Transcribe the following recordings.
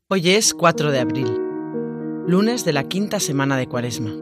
Hoy es 4 de abril, lunes de la quinta semana de Cuaresma.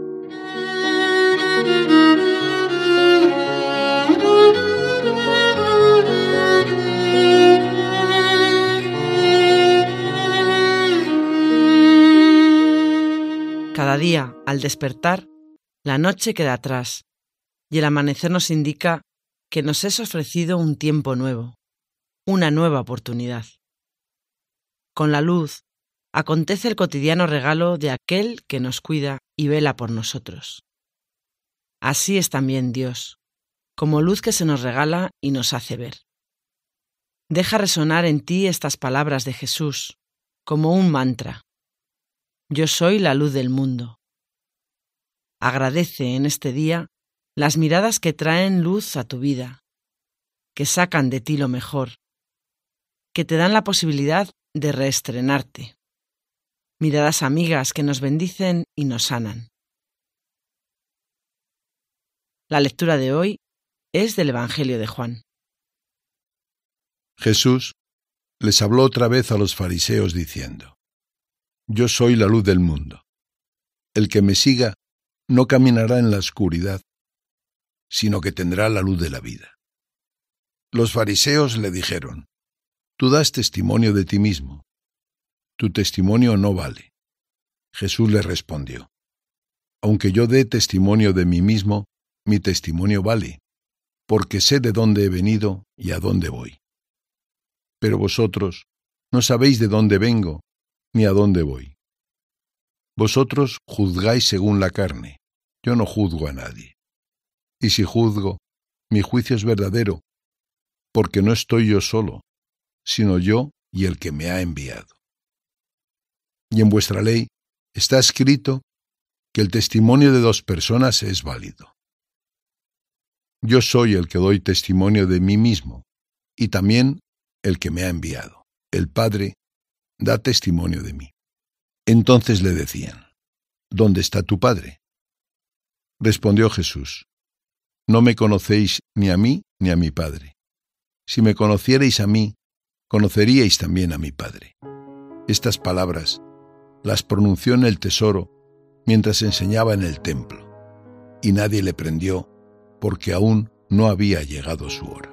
Cada día, al despertar, la noche queda atrás y el amanecer nos indica que nos es ofrecido un tiempo nuevo, una nueva oportunidad. Con la luz, acontece el cotidiano regalo de aquel que nos cuida y vela por nosotros. Así es también Dios, como luz que se nos regala y nos hace ver. Deja resonar en ti estas palabras de Jesús, como un mantra. Yo soy la luz del mundo. Agradece en este día las miradas que traen luz a tu vida, que sacan de ti lo mejor, que te dan la posibilidad de reestrenarte. Miradas amigas que nos bendicen y nos sanan. La lectura de hoy es del Evangelio de Juan. Jesús les habló otra vez a los fariseos diciendo: Yo soy la luz del mundo. El que me siga no caminará en la oscuridad, sino que tendrá la luz de la vida. Los fariseos le dijeron: Tú das testimonio de ti mismo. Tu testimonio no vale. Jesús les respondió: Aunque yo dé testimonio de mí mismo, mi testimonio vale, porque sé de dónde he venido y a dónde voy. Pero vosotros no sabéis de dónde vengo ni a dónde voy. Vosotros juzgáis según la carne, yo no juzgo a nadie. Y si juzgo, mi juicio es verdadero, porque no estoy yo solo, sino yo y el que me ha enviado. Y en vuestra ley está escrito que el testimonio de 2 personas es válido. Yo soy el que doy testimonio de mí mismo, y también el que me ha enviado. El Padre da testimonio de mí. Entonces le decían: ¿Dónde está tu Padre? Respondió Jesús: No me conocéis ni a mí ni a mi Padre. Si me conocierais a mí, conoceríais también a mi Padre. Estas palabras las pronunció en el tesoro mientras enseñaba en el templo, y nadie le prendió porque aún no había llegado su hora.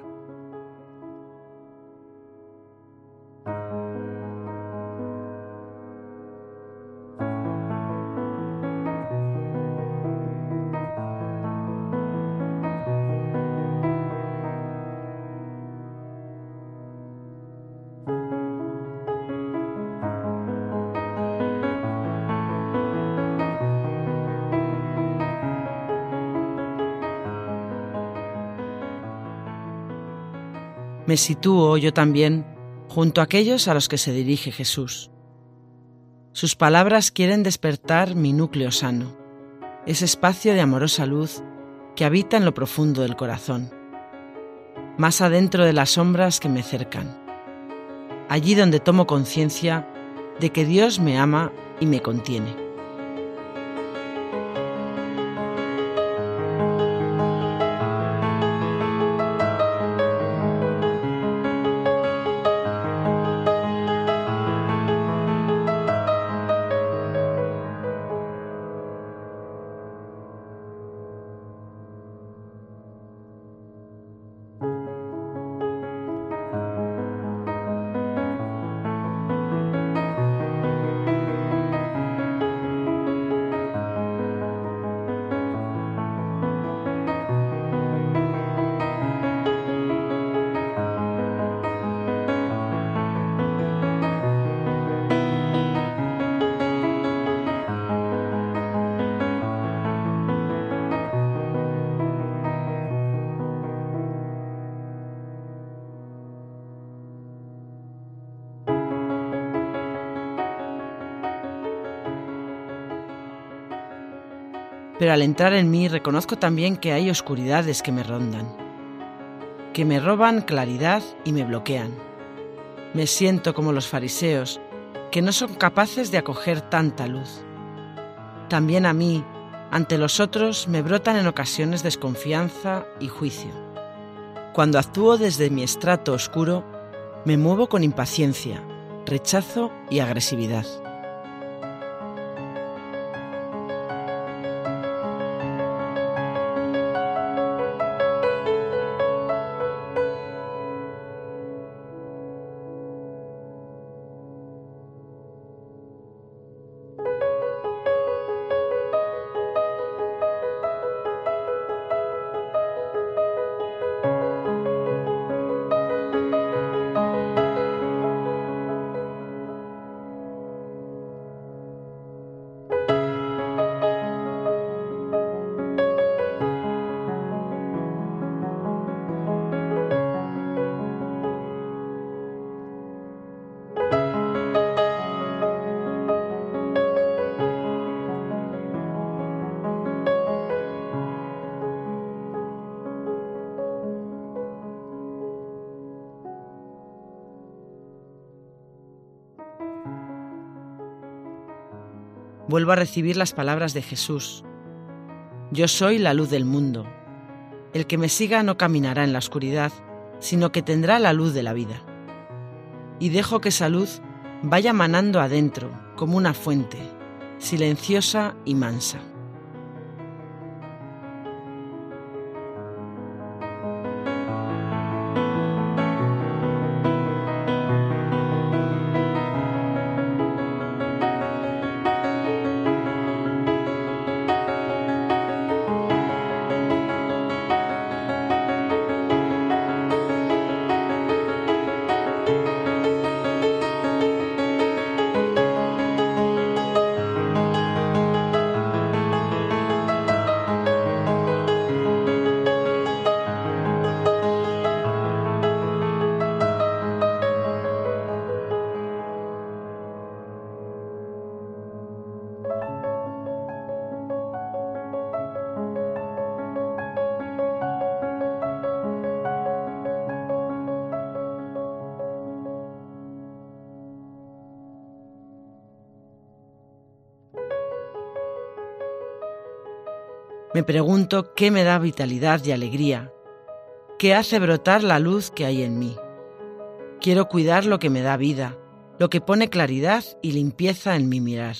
Me sitúo yo también junto a aquellos a los que se dirige Jesús. Sus palabras quieren despertar mi núcleo sano, ese espacio de amorosa luz que habita en lo profundo del corazón, más adentro de las sombras que me cercan, allí donde tomo conciencia de que Dios me ama y me contiene. Pero al entrar en mí reconozco también que hay oscuridades que me rondan, que me roban claridad y me bloquean. Me siento como los fariseos, que no son capaces de acoger tanta luz. También a mí, ante los otros, me brotan en ocasiones desconfianza y juicio. Cuando actúo desde mi estrato oscuro, me muevo con impaciencia, rechazo y agresividad. Vuelvo a recibir las palabras de Jesús. Yo soy la luz del mundo. El que me siga no caminará en la oscuridad, sino que tendrá la luz de la vida. Y dejo que esa luz vaya manando adentro, como una fuente, silenciosa y mansa. Me pregunto qué me da vitalidad y alegría, qué hace brotar la luz que hay en mí. Quiero cuidar lo que me da vida, lo que pone claridad y limpieza en mi mirar.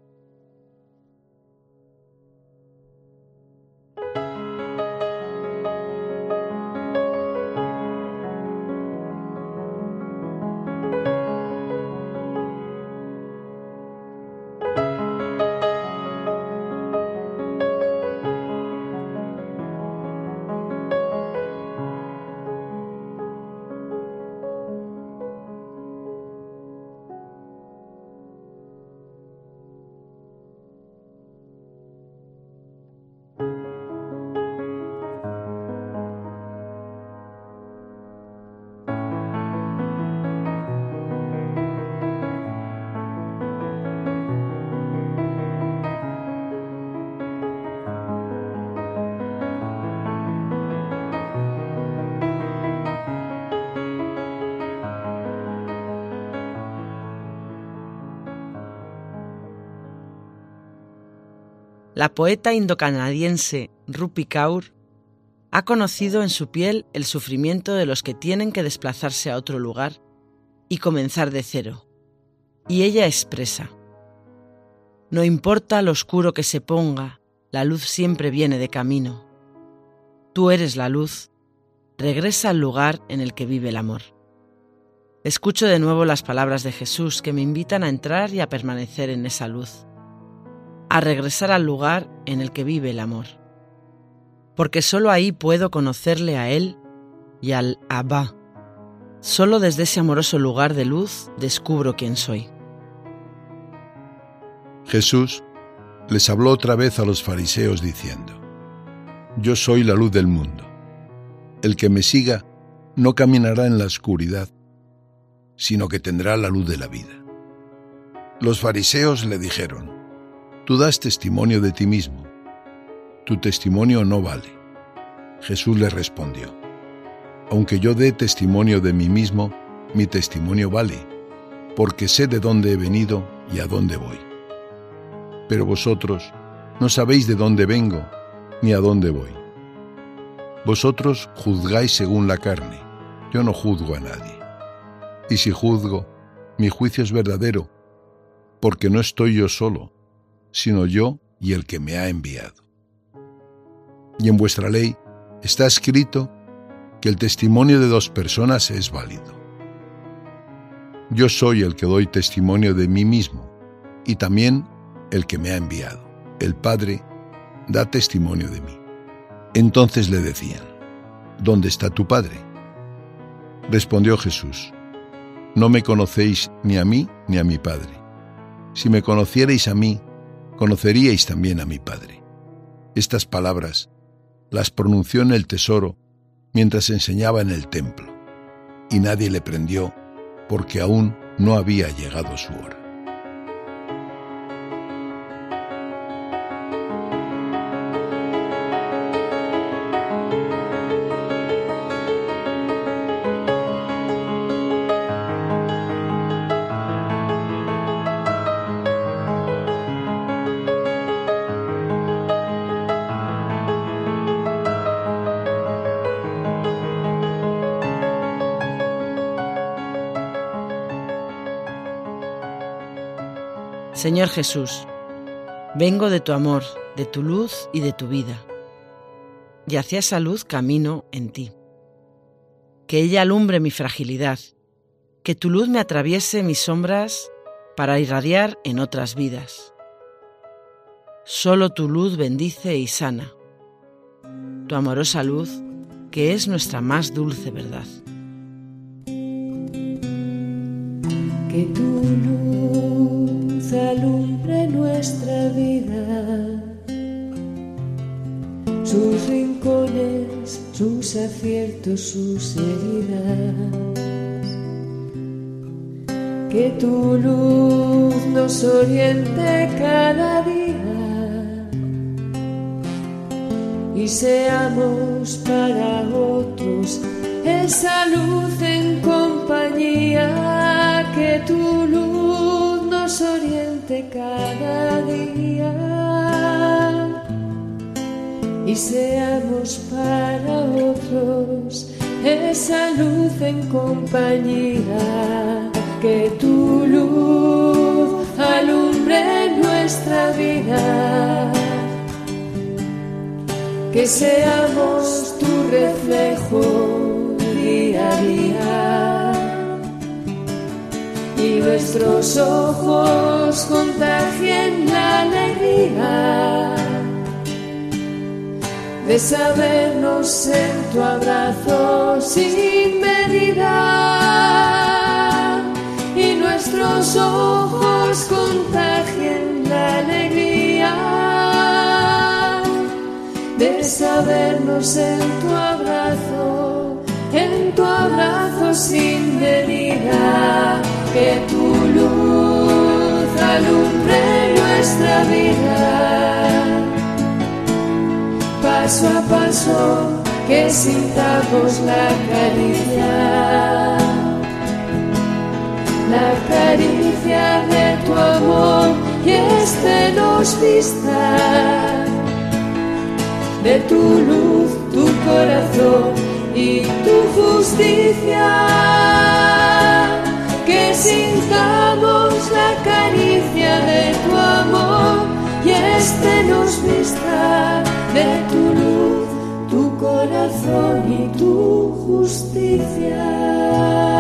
La poeta indocanadiense Rupi Kaur ha conocido en su piel el sufrimiento de los que tienen que desplazarse a otro lugar y comenzar de cero. Y ella expresa: no importa lo oscuro que se ponga, la luz siempre viene de camino. Tú eres la luz, regresa al lugar en el que vive el amor. Escucho de nuevo las palabras de Jesús que me invitan a entrar y a permanecer en esa luz, a regresar al lugar en el que vive el amor, porque solo ahí puedo conocerle a Él y al Abba. Solo desde ese amoroso lugar de luz descubro quién soy. Jesús les habló otra vez a los fariseos diciendo: Yo soy la luz del mundo. El que me siga no caminará en la oscuridad, sino que tendrá la luz de la vida. Los fariseos le dijeron: Tú das testimonio de ti mismo. Tu testimonio no vale. Jesús les respondió: Aunque yo dé testimonio de mí mismo, mi testimonio vale, porque sé de dónde he venido y a dónde voy. Pero vosotros no sabéis de dónde vengo ni a dónde voy. Vosotros juzgáis según la carne, yo no juzgo a nadie. Y si juzgo, mi juicio es verdadero, porque no estoy yo solo, sino yo y el que me ha enviado. Y en vuestra ley está escrito que el testimonio de 2 personas es válido. Yo soy el que doy testimonio de mí mismo, y también el que me ha enviado. El Padre da testimonio de mí. Entonces le decían: ¿Dónde está tu Padre? Respondió Jesús: No me conocéis ni a mí ni a mi Padre. Si me conocierais a mí, conoceríais también a mi Padre. Estas palabras las pronunció en el tesoro mientras enseñaba en el templo, y nadie le prendió porque aún no había llegado su hora. Señor Jesús, vengo de tu amor, de tu luz y de tu vida, y hacia esa luz camino en ti. Que ella alumbre mi fragilidad, que tu luz me atraviese mis sombras para irradiar en otras vidas. Solo tu luz bendice y sana, tu amorosa luz, que es nuestra más dulce verdad. Que tu luz alumbre nuestra vida, sus rincones, sus aciertos, sus heridas. Que tu luz nos oriente cada día y seamos para otros esa luz en compañía. Que tu luz nos oriente cada día y seamos para otros esa luz en compañía. Que tu luz alumbre nuestra vida, que seamos tu reflejo día a día y nuestros ojos contagien la alegría de sabernos en tu abrazo sin medida, y nuestros ojos contagien la alegría de sabernos en tu abrazo sin medida. Que tu luz alumbre nuestra vida, paso a paso que sintamos la caricia de tu amor, y este nos vista de tu luz, tu corazón y tu justicia. Que sintamos la caricia de tu amor, y este nos vista de tu luz, tu corazón y tu justicia.